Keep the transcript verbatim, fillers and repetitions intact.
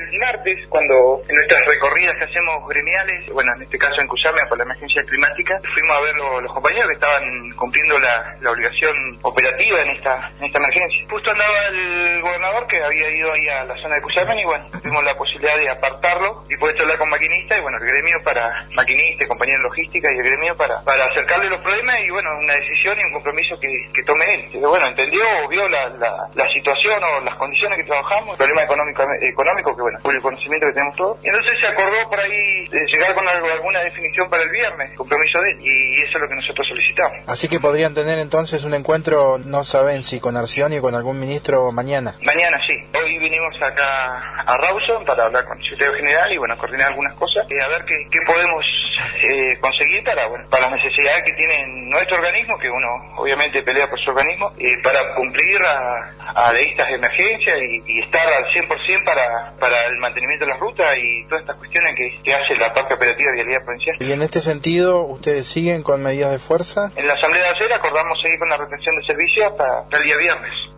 el martes, cuando en nuestras recorridas que hacemos gremiales, bueno, en este caso en Cuyame por la emergencia climática, fuimos a ver lo, los compañeros que estaban cumpliendo la, la obligación operativa en esta en esta emergencia. Justo andaba el gobernador que había ido ahí a la zona de Cuyame y bueno, tuvimos la posibilidad de apartarlo y poder hablar con maquinistas y bueno, el gremio para maquinistas, compañeros de logística y el gremio para, para acercarle los problemas y bueno, una decisión y un compromiso que, que tome él. Pero bueno, entendió o vio la, la, la situación o las condiciones que trabajamos, el problema económico, económico que bueno, por el conocimiento que tenemos todos. Y entonces se acordó por ahí de llegar con algo, alguna definición para el viernes, compromiso de él, y eso es lo que nosotros solicitamos. Así que podrían tener entonces un encuentro, no saben si con Arcioni o con algún ministro mañana. Mañana sí. Hoy vinimos acá a Rawson para hablar con el secretario general y bueno, coordinar algunas cosas, y a ver qué, qué podemos eh, conseguir para bueno, para las necesidades que tiene nuestro organismo, que uno obviamente pelea por su organismo, eh, para cumplir a, a estas emergencias y, y estar al cien por ciento para, para el mantenimiento de las rutas y todas estas cuestiones que, que hace la parte operativa de Vialidad Provincial. Y en este sentido, ¿ustedes siguen con medidas de fuerza? En la asamblea de ayer acordamos seguir con la retención de servicios hasta, hasta el día viernes.